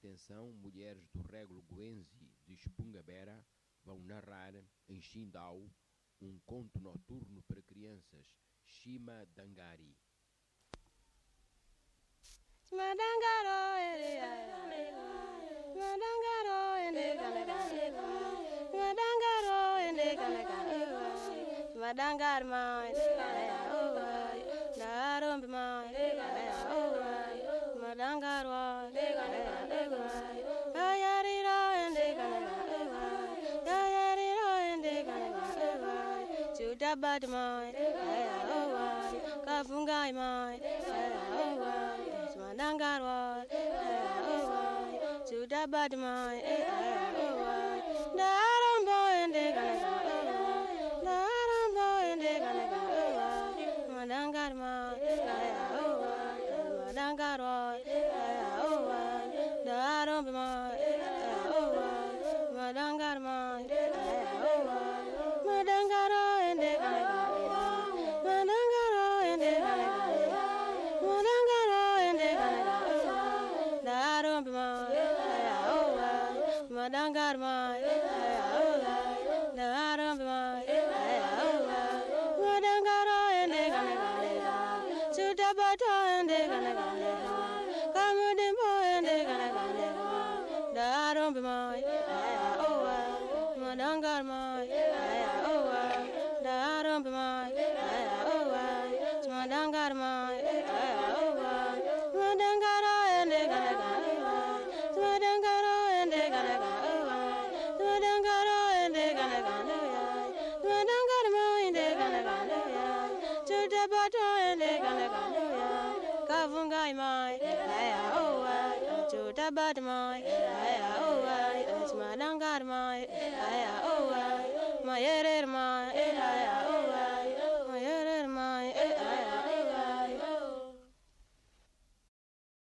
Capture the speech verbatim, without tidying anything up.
Atenção, mulheres do Régulo Guenzi de Espungabera vão narrar em Xindau um conto noturno para crianças, Shima Dangari. Madangaro ele Madangaro ele Madangaro ele Madangar mai Darombi mai Madangaro Ayariro ende Ayariro ende Judabad mai Kafungai mai Madangarwa, Juda Badmai, Darambo and the Ganaga, Darambo and the Ganaga, Madangarma, Madangarwa, Darambima, Madangarma, Madangaro and the Ganaga, Madangaro and the Ganaga. Madangar mai, Daram mai, Madangaro and the Ganaga, Sutabato and the Ganaga, Kamadimbo and the Ganaga, Daram mai, Madangar mai, Daram mai, Madangar mai, Madangaro and the Ganaga. Kavungai mai, aya owa, chuta bad mai, aya owa.